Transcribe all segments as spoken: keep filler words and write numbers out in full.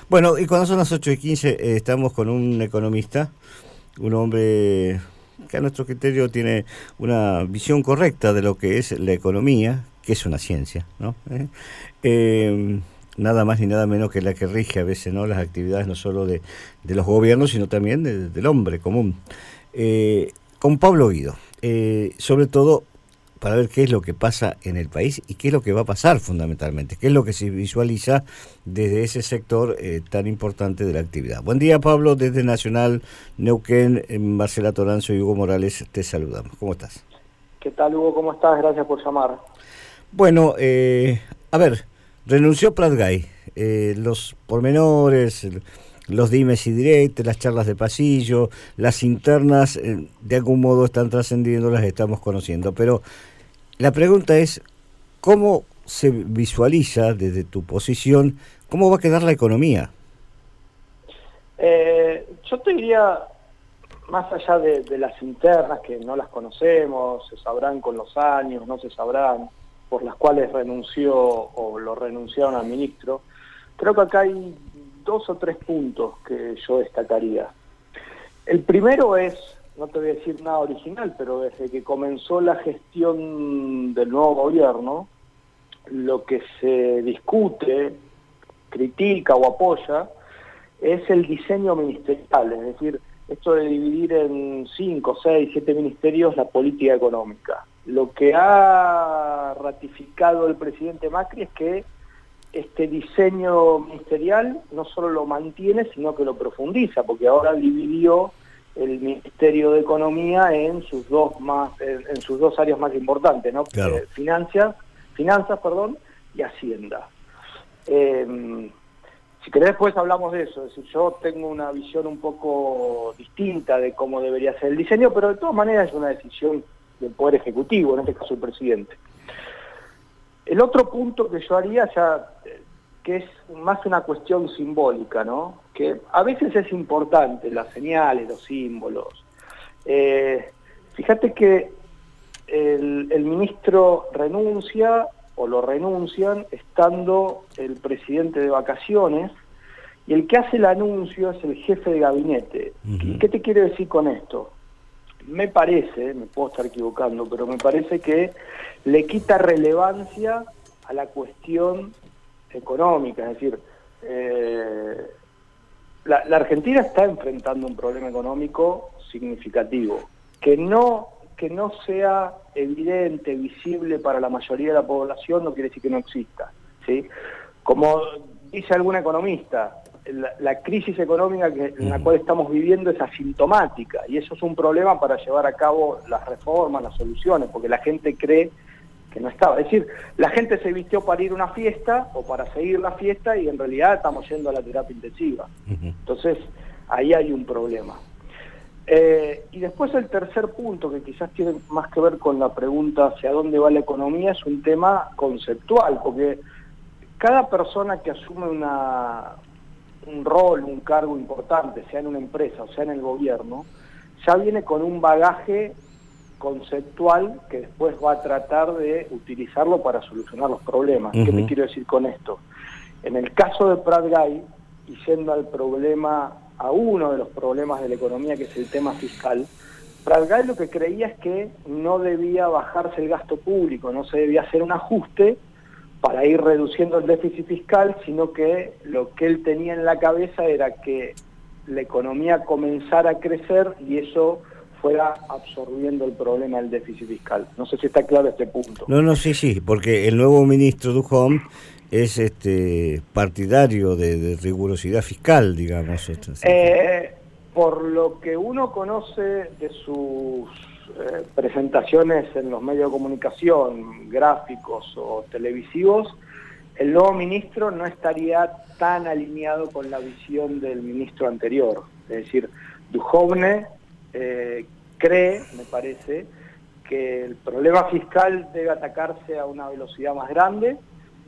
Bueno, y cuando son las ocho y quince eh, estamos con un economista, un hombre que a nuestro criterio tiene una visión correcta de lo que es la economía, que es una ciencia, ¿no? ¿Eh? Eh, nada más ni nada menos que la que rige a veces, ¿no?, las actividades no solo de, de los gobiernos, sino también de, del hombre común. Eh, con Pablo Guido, eh, sobre todo para ver qué es lo que pasa en el país y qué es lo que va a pasar fundamentalmente, qué es lo que se visualiza desde ese sector eh, tan importante de la actividad. Buen día, Pablo, desde Nacional Neuquén, en Marcela Toranzo y Hugo Morales, te saludamos. ¿Cómo estás? ¿Qué tal, Hugo? ¿Cómo estás? Gracias por llamar. Bueno, eh, a ver, renunció Prat-Gay, eh, los pormenores, los dimes y diretes, las charlas de pasillo, las internas, eh, de algún modo están trascendiendo, las estamos conociendo, pero la pregunta es, ¿cómo se visualiza desde tu posición, cómo va a quedar la economía? Eh, yo te diría, más allá de, de las internas, que no las conocemos, se sabrán con los años, no se sabrán, por las cuales renunció o lo renunciaron al ministro, creo que acá hay dos o tres puntos que yo destacaría. El primero es, no te voy a decir nada original, pero desde que comenzó la gestión del nuevo gobierno, lo que se discute, critica o apoya, es el diseño ministerial, es decir, esto de dividir en cinco, seis, siete ministerios la política económica. Lo que ha ratificado el presidente Macri es que este diseño ministerial no solo lo mantiene, sino que lo profundiza, porque ahora dividió el Ministerio de Economía en sus dos más, en sus dos áreas más importantes, ¿no? Claro. Eh, finanzas, finanzas, perdón, y Hacienda. Eh, si querés después hablamos de eso, es decir, yo tengo una visión un poco distinta de cómo debería ser el diseño, pero de todas maneras es una decisión del Poder Ejecutivo, en este caso el presidente. El otro punto que yo haría, ya que es más una cuestión simbólica, ¿no?, que a veces es importante, las señales, los símbolos. Eh, fíjate que el, el ministro renuncia, o lo renuncian, estando el presidente de vacaciones, y el que hace el anuncio es el jefe de gabinete. Uh-huh. ¿Qué te quiero decir con esto? Me parece, me puedo estar equivocando, pero me parece que le quita relevancia a la cuestión económica, es decir, eh, la, la Argentina está enfrentando un problema económico significativo, que no, que no sea evidente, visible para la mayoría de la población no quiere decir que no exista, ¿sí? Como dice algún economista, La, la crisis económica que, en la cual estamos viviendo es asintomática, y eso es un problema para llevar a cabo las reformas, las soluciones, porque la gente cree que no estaba. Es decir, la gente se vistió para ir a una fiesta o para seguir la fiesta y en realidad estamos yendo a la terapia intensiva. Entonces, ahí hay un problema. Eh, y después el tercer punto, que quizás tiene más que ver con la pregunta hacia dónde va la economía, es un tema conceptual, porque cada persona que asume una... un rol, un cargo importante, sea en una empresa o sea en el gobierno, ya viene con un bagaje conceptual que después va a tratar de utilizarlo para solucionar los problemas. Uh-huh. ¿Qué te quiero decir con esto? En el caso de Prat-Gay, y yendo al problema, a uno de los problemas de la economía, que es el tema fiscal, Prat-Gay lo que creía es que no debía bajarse el gasto público, no se debía hacer un ajuste para ir reduciendo el déficit fiscal, sino que lo que él tenía en la cabeza era que la economía comenzara a crecer y eso fuera absorbiendo el problema del déficit fiscal. No sé si está claro este punto. No, no, sí, sí, porque el nuevo ministro Duhom es este partidario de, de rigurosidad fiscal, digamos. Esto, ¿sí? eh, por lo que uno conoce de sus Eh, presentaciones en los medios de comunicación, gráficos o televisivos, el nuevo ministro no estaría tan alineado con la visión del ministro anterior. Es decir, Duhovne eh, cree, me parece, que el problema fiscal debe atacarse a una velocidad más grande,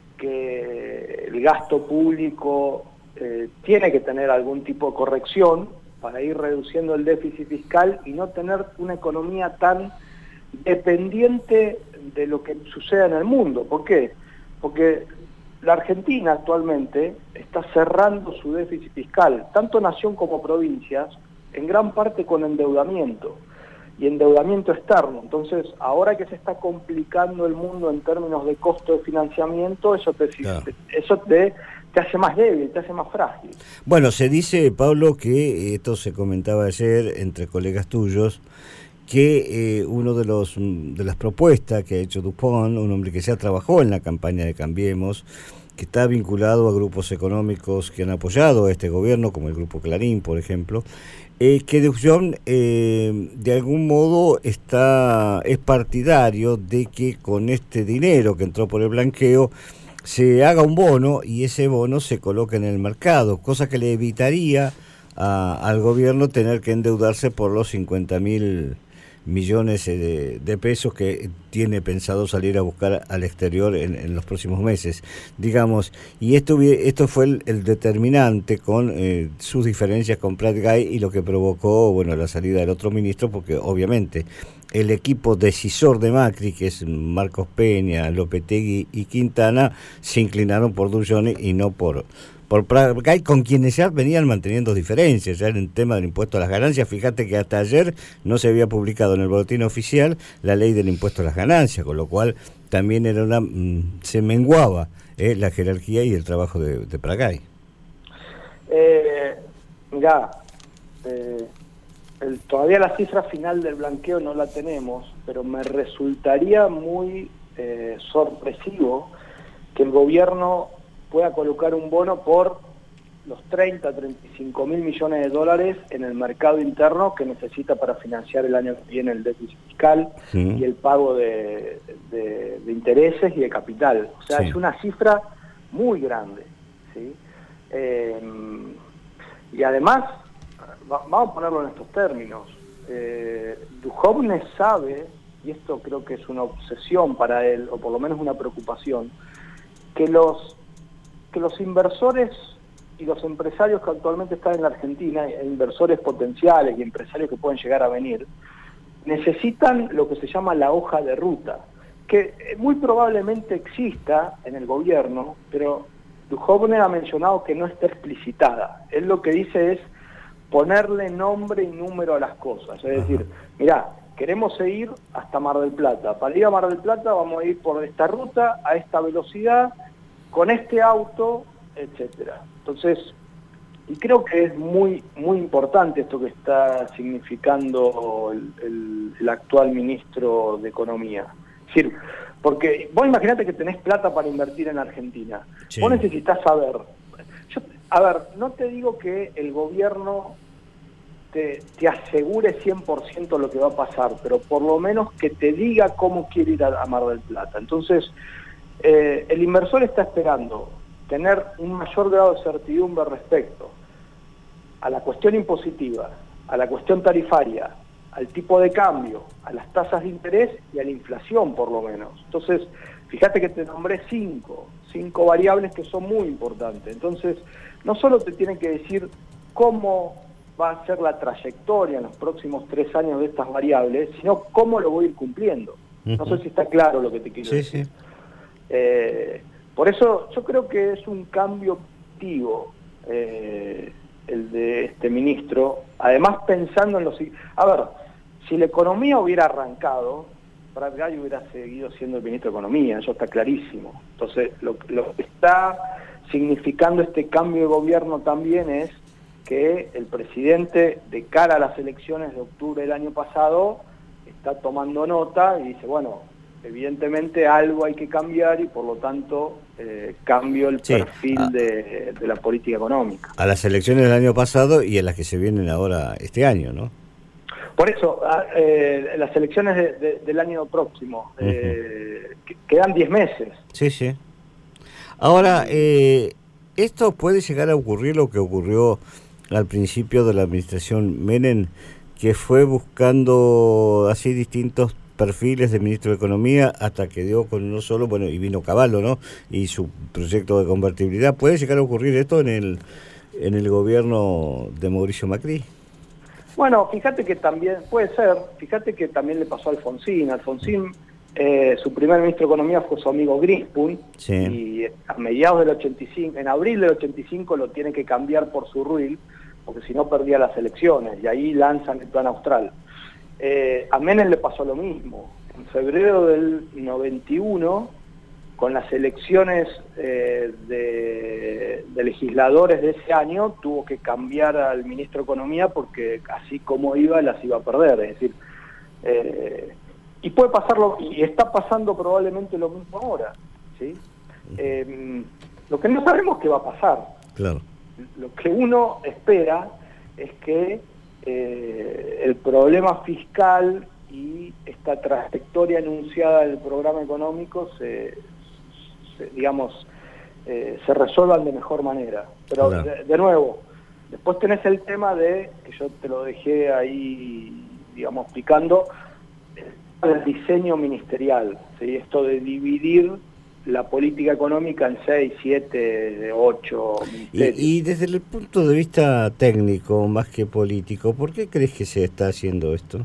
que el gasto público eh, tiene que tener algún tipo de corrección para ir reduciendo el déficit fiscal y no tener una economía tan dependiente de lo que suceda en el mundo. ¿Por qué? Porque la Argentina actualmente está cerrando su déficit fiscal, tanto nación como provincias, en gran parte con endeudamiento, y endeudamiento externo. Entonces, ahora que se está complicando el mundo en términos de costo de financiamiento, eso te, claro. eso te, te hace más débil, te hace más frágil. Bueno, se dice, Pablo, que esto se comentaba ayer entre colegas tuyos, que eh, uno de los de las propuestas que ha hecho Dupont, un hombre que ya trabajó en la campaña de Cambiemos, que está vinculado a grupos económicos que han apoyado a este gobierno, como el Grupo Clarín, por ejemplo, eh, que Dupont eh, de algún modo está es partidario de que con este dinero que entró por el blanqueo se haga un bono y ese bono se coloque en el mercado, cosa que le evitaría a, al gobierno tener que endeudarse por los cincuenta mil millones de, de pesos que tiene pensado salir a buscar al exterior en, en los próximos meses, digamos, y esto esto fue el, el determinante con eh, sus diferencias con Prat-Gay y lo que provocó, bueno, la salida del otro ministro, porque obviamente el equipo decisor de Macri, que es Marcos Peña, Lopetegui y Quintana, se inclinaron por Dullone y no por por Prat-Gay, con quienes ya venían manteniendo diferencias, ya en el tema del impuesto a las ganancias. Fíjate que hasta ayer no se había publicado en el boletín oficial la ley del impuesto a las ganancias, con lo cual también era una mmm, se menguaba eh, la jerarquía y el trabajo de, de Prat-Gay. Eh, mirá, eh, el, todavía la cifra final del blanqueo no la tenemos, pero me resultaría muy eh, sorpresivo que el gobierno pueda colocar un bono por los treinta, treinta y cinco mil millones de dólares en el mercado interno que necesita para financiar el año que viene el déficit fiscal sí. y el pago de, de, de intereses y de capital. O sea, sí. es una cifra muy grande, ¿sí? Eh, y además, va, vamos a ponerlo en estos términos, eh, Duhovne sabe, y esto creo que es una obsesión para él, o por lo menos una preocupación, que los que los inversores y los empresarios que actualmente están en la Argentina, inversores potenciales y empresarios que pueden llegar a venir, necesitan lo que se llama la hoja de ruta, que muy probablemente exista en el gobierno, pero Duhovne ha mencionado que no está explicitada. Él lo que dice es ponerle nombre y número a las cosas, es decir, mirá, queremos ir hasta Mar del Plata. Para ir a Mar del Plata vamos a ir por esta ruta, a esta velocidad, con este auto, etcétera. Entonces, y creo que es muy muy importante esto que está significando el, el, el actual ministro de Economía. Es decir, porque vos imaginate que tenés plata para invertir en Argentina. Sí. Vos necesitas saber. Yo, a ver, no te digo que el gobierno te, te asegure cien por ciento lo que va a pasar, pero por lo menos que te diga cómo quiere ir a, a Mar del Plata. Entonces, Eh, el inversor está esperando tener un mayor grado de certidumbre respecto a la cuestión impositiva, a la cuestión tarifaria, al tipo de cambio, a las tasas de interés y a la inflación por lo menos. Entonces, fíjate que te nombré cinco, cinco variables que son muy importantes. Entonces, no solo te tienen que decir cómo va a ser la trayectoria en los próximos tres años de estas variables, sino cómo lo voy a ir cumpliendo. No sé si está claro lo que te quiero sí, decir. Sí. Eh, por eso yo creo que es un cambio activo eh, el de este ministro, además pensando en los... A ver, si la economía hubiera arrancado, Prat-Gay hubiera seguido siendo el ministro de Economía, eso está clarísimo. Entonces, lo, lo que está significando este cambio de gobierno también es que el presidente, de cara a las elecciones de octubre del año pasado, está tomando nota y dice, bueno, evidentemente algo hay que cambiar y por lo tanto eh, cambio el sí, perfil a, de, de la política económica. A las elecciones del año pasado y a las que se vienen ahora este año, ¿no? Por eso, a, eh, las elecciones de, de, del año próximo, eh, uh-huh. que, quedan diez meses. Sí, sí. Ahora, eh, ¿esto puede llegar a ocurrir lo que ocurrió al principio de la administración Menem, que fue buscando así distintos perfiles de ministro de Economía hasta que dio con uno solo, bueno, y vino Caballo, ¿no? Y su proyecto de convertibilidad. ¿Puede llegar a ocurrir esto en el en el gobierno de Mauricio Macri? Bueno, fíjate que también, puede ser, fíjate que también le pasó a Alfonsín. Alfonsín Eh, su primer ministro de Economía fue su amigo Grispun, sí. y a mediados del ochenta y cinco, en abril del ochenta y cinco lo tiene que cambiar por su ruil, porque si no perdía las elecciones, y ahí lanzan el Plan Austral. Eh, a Menem le pasó lo mismo. En febrero del noventa y uno, con las elecciones eh, de, de legisladores de ese año, tuvo que cambiar al ministro de Economía porque así como iba, las iba a perder. Es decir, eh, y puede pasarlo, y está pasando probablemente lo mismo ahora, ¿sí? Eh, lo que no sabemos qué va a pasar. Claro. Lo que uno espera es que eh, el problema fiscal y esta trayectoria anunciada del programa económico se, se digamos, eh, se resuelvan de mejor manera. Pero claro. de, de nuevo, después tenés el tema de, que yo te lo dejé ahí, digamos, explicando, el diseño ministerial, ¿sí? Esto de dividir la política económica en seis, siete, ocho ministerios. Y, y desde el punto de vista técnico, más que político, ¿por qué crees que se está haciendo esto?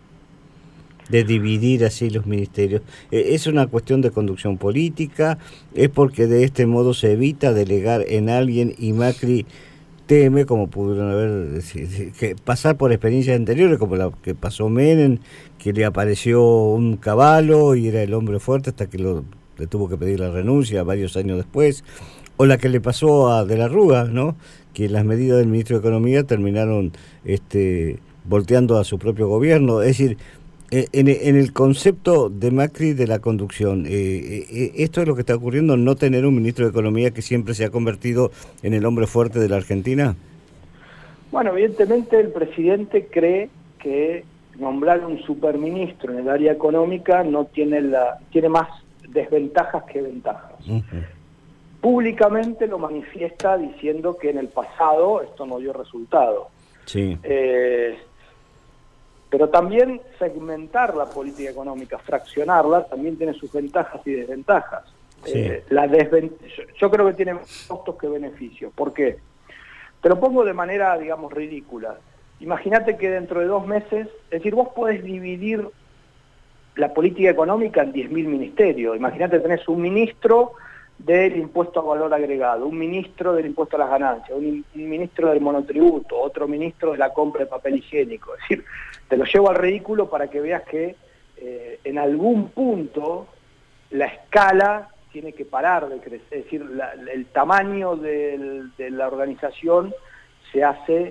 De dividir así los ministerios. ¿Es una cuestión de conducción política? ¿Es porque de este modo se evita delegar en alguien y Macri teme, como pudieron haber, que pasar por experiencias anteriores, como la que pasó Menem, que le apareció un caballo y era el hombre fuerte hasta que lo, le tuvo que pedir la renuncia varios años después, o la que le pasó a De la Rúa, ¿no? Que las medidas del ministro de Economía terminaron este, volteando a su propio gobierno. Es decir, en, en el concepto de Macri de la conducción, eh, eh, ¿esto es lo que está ocurriendo, no tener un ministro de Economía que siempre se ha convertido en el hombre fuerte de la Argentina? Bueno, evidentemente el presidente cree que nombrar un superministro en el área económica no tiene la tiene más desventajas que ventajas. Uh-huh. Públicamente lo manifiesta diciendo que en el pasado esto no dio resultado. Sí. Eh, pero también segmentar la política económica, fraccionarla, también tiene sus ventajas y desventajas. Sí. Eh, la desven yo creo que tiene más costos que beneficios. ¿Por qué? Te lo pongo de manera, digamos, ridícula. Imagínate que dentro de dos meses, es decir, vos podés dividir la política económica en diez mil ministerios. Imagínate, tenés un ministro del impuesto a valor agregado, un ministro del impuesto a las ganancias, un, un ministro del monotributo, otro ministro de la compra de papel higiénico. Es decir, te lo llevo al ridículo para que veas que eh, en algún punto la escala tiene que parar de crecer. Es decir, la, el tamaño del, de la organización se hace,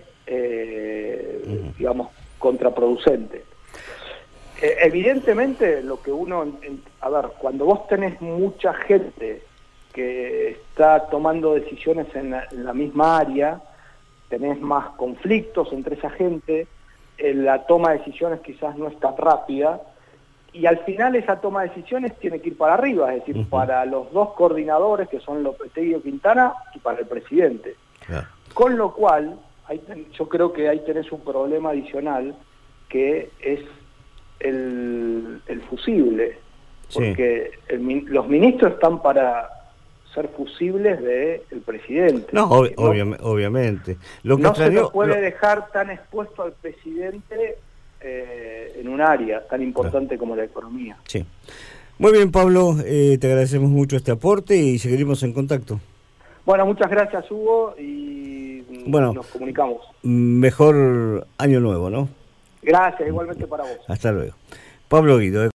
eh, uh-huh. digamos, contraproducente. Eh, evidentemente, lo que uno... En, a ver, cuando vos tenés mucha gente que está tomando decisiones en la, en la misma área, tenés más conflictos entre esa gente, eh, la toma de decisiones quizás no es tan rápida, y al final esa toma de decisiones tiene que ir para arriba, es decir, uh-huh. para los dos coordinadores, que son Lopetegui y Quintana, y para el presidente. Yeah. Con lo cual, ahí ten, yo creo que ahí tenés un problema adicional, que es el, el fusible, porque sí. el, los ministros están para ser fusibles del presidente. No, ob no obvia obviamente. Lo que no se lo puede lo... dejar tan expuesto al presidente eh, en un área tan importante claro. como la economía. Sí. Muy bien, Pablo, eh, te agradecemos mucho este aporte y seguiremos en contacto. Bueno, muchas gracias, Hugo, y bueno, nos comunicamos. Mejor año nuevo, ¿no? Gracias, igualmente para vos. Hasta luego. Pablo Guido.